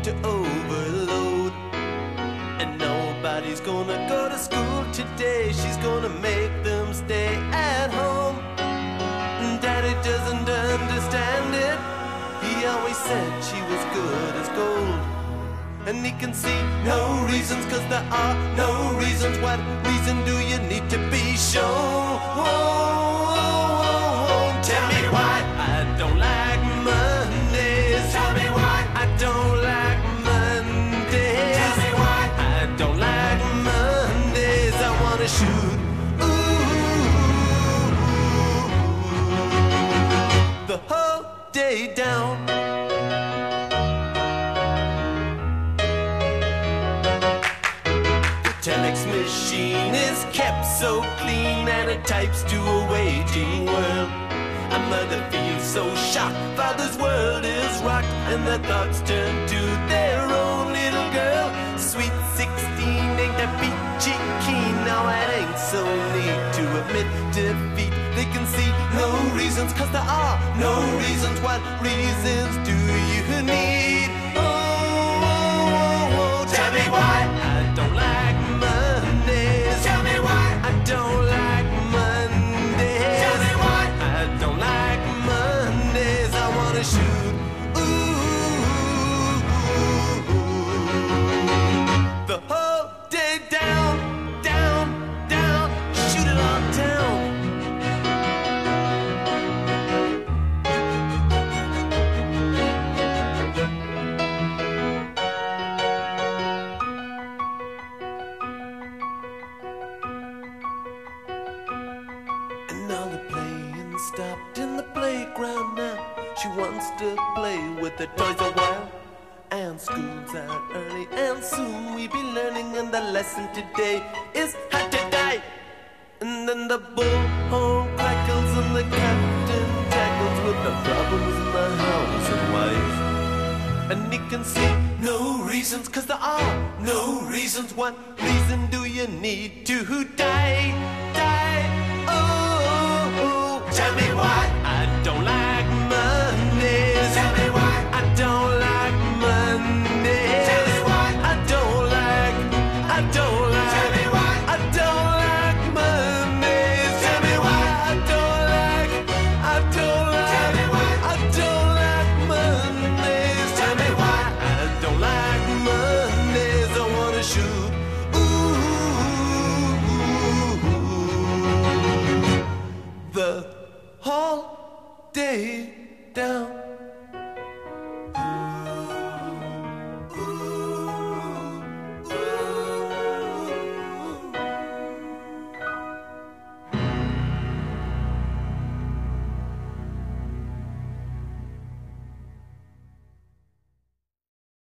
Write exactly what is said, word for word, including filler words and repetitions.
to overload. And nobody's gonna go to school today. She's gonna make them stay at home. Daddy doesn't understand it. He always said she was good as gold. And he can see no reasons, cause there are no reasons. What reason do you need to be shown? Tell me why I don't like Mondays. Tell me why I don't like Mondays. Tell me why I don't like Mondays. I wanna shoot ooh, the whole day down. Telex machine is kept so clean, and it types to a waging world. A mother feels so shocked, father's world is rocked, and their thoughts turn to their own little girl. Sweet sixteen ain't that peachy keen. Now it ain't so neat to admit defeat. They can see no reasons, cause there are no reasons. What reasons do you need? Oh, oh, oh, oh. Tell me why I don't like Mondays. Tell me why I don't like Mondays. Tell me why I don't like Mondays. I wanna shoot ooh, the whole day down, down, down. Shoot it on down. Now the playing stopped in the playground now. She wants to play with the toys a while. And school's out early, and soon we be learning. And the lesson today is how to die. And then the bullhorn crackles and the captain tackles with the problems in the house and wife. And he can see no reasons, cause there are no reasons. What reason do you need to die?